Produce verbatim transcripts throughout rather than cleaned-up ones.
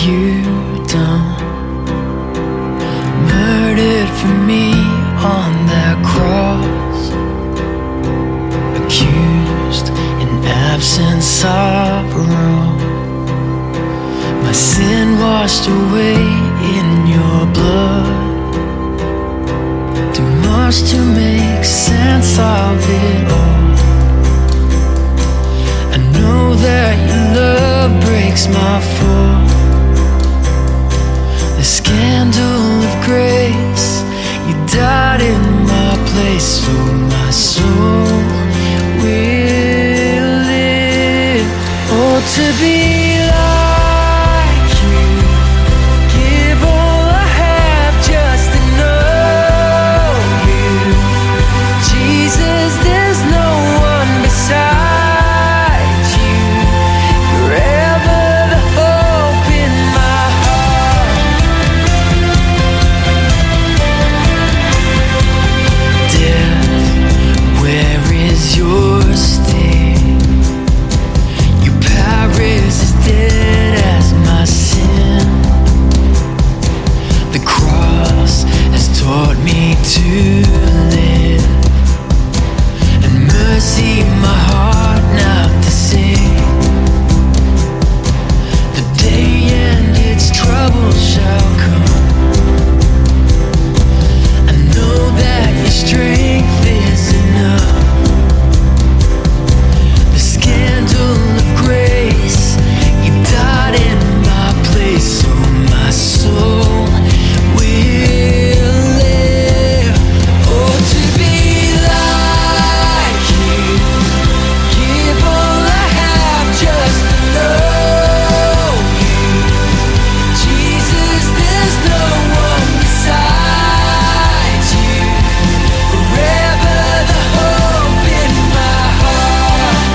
you done? Murdered for me on that cross, accused in absence of wrong. My sin washed away in your blood, too much to make sense of it all. I know that your love breaks my fall. The scandal of grace, you died in my place, so my soul will live. Oh, to be like you, give all I have just to know you. Jesus, there's no one beside you. Forever the hope in my heart. Death, where is your sting? Your power is as dead as my sin. The cross has taught me to live, and mercy my heart now to sing. The day and its trouble shall come. I know that your strength is enough. The scandal of grace, you died in my place, so my soul will live. Oh, to be like you, give all I have just to know you. Jesus, there's no one beside you. Forever the hope in my heart.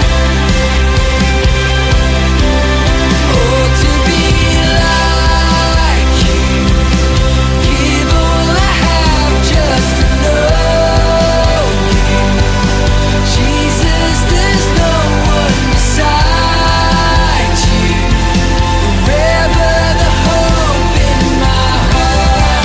Oh, to be like you, give all I have just to know you. Jesus, there's no one beside you. Forever the hope in my heart.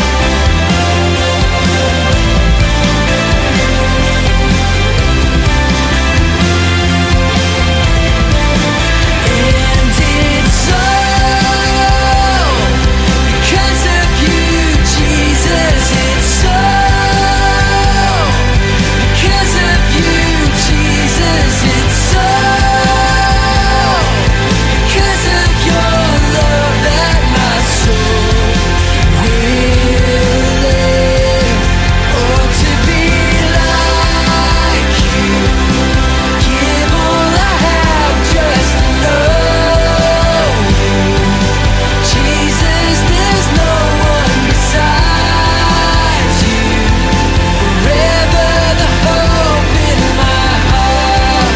And it's all because of you, Jesus. It's all because of you, Jesus. It's all because of your love that my soul will live. Oh, to be like you, give all I have just to know you. Jesus, there's no one beside you. Forever the hope in my heart.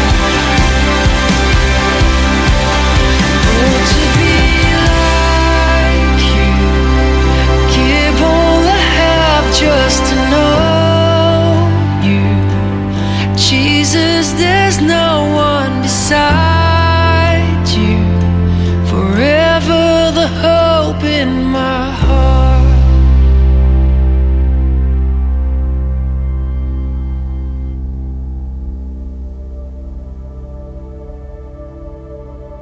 Oh, to be like you, give all I have just to know you. Jesus, there's no one beside